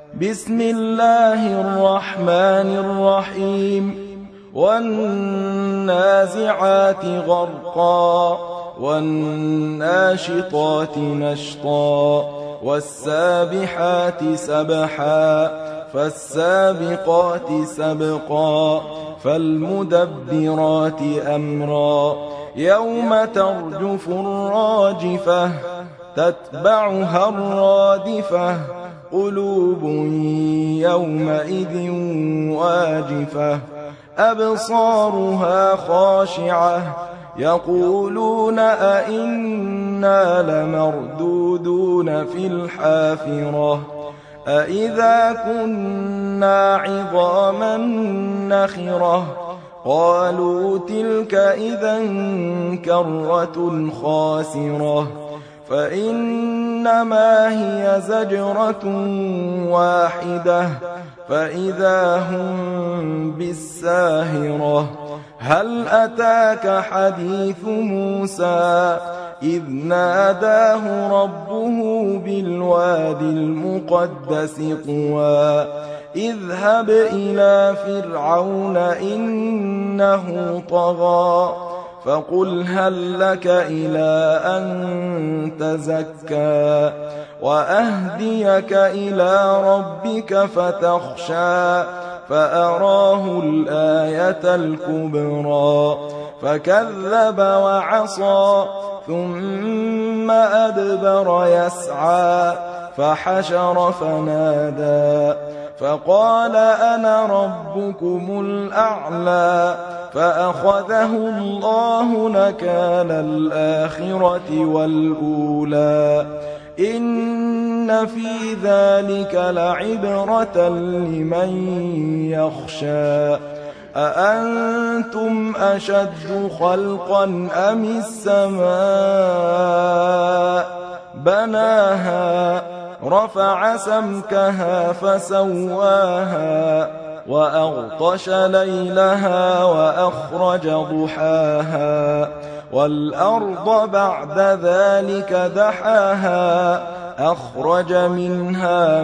بسم الله الرحمن الرحيم والنازعات غرقا والناشطات نشطا والسابحات سبحا فالسابقات سبقا فالمدبرات أمرا يوم ترجف الراجفة تتبعها الرادفة قلوب يومئذ واجفة أبصارها خاشعة يقولون أئنا لمردودون في الحافرة أئذا كنا عظاما نخرة قالوا تلك إذا كرة خاسرة فإنما هي زجرة واحدة فإذا هم بالساهرة هل أتاك حديث موسى إذ ناداه ربه بالواد المقدس طوى اذهب إلى فرعون إنه طغى فقل هل لك إلى أن تزكى وأهديك إلى ربك فتخشى فأراه الآية الكبرى فكذب وعصى ثم أدبر يسعى فحشر فنادى فقال أنا ربكم الأعلى فأخذه الله نكال الآخرة والأولى إن في ذلك لعبرة لمن يخشى أأنتم أشد خلقا أم السماء بناها رفع سمكها فسواها وأغطش ليلها وأخرج ضحاها والأرض بعد ذلك دحاها أخرج منها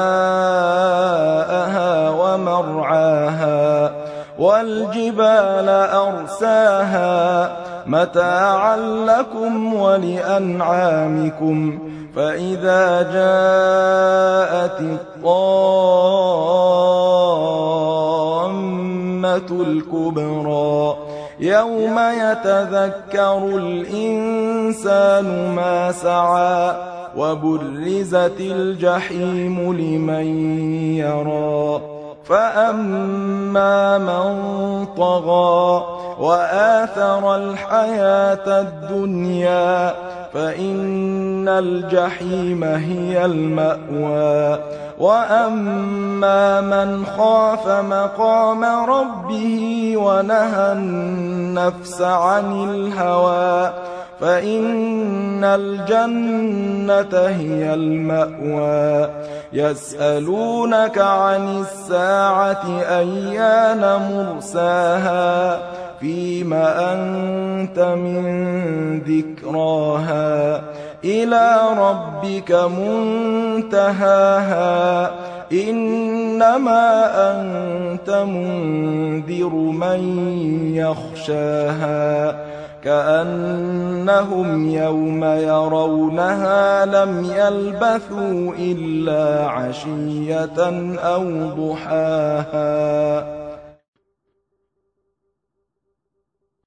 ماءها ومرعاها والجبال أرساها متاعا لكم ولأنعامكم فإذا جاءت الطامة الكبرى يوم يتذكر الإنسان ما سعى وبرزت الجحيم لمن يرى فأما من طغى وآثر الحياة الدنيا فإن الجحيم هي المأوى وأما من خاف مقام ربه ونهى النفس عن الهوى فإن الجنة هي المأوى يسألونك عن الساعة أيان مرساها فيما أنت من ذكراها إلى ربك منتهاها إنما أنت منذر من يخشاها كأنهم يوم يرونها لم يلبثوا إلا عشية أو ضحاها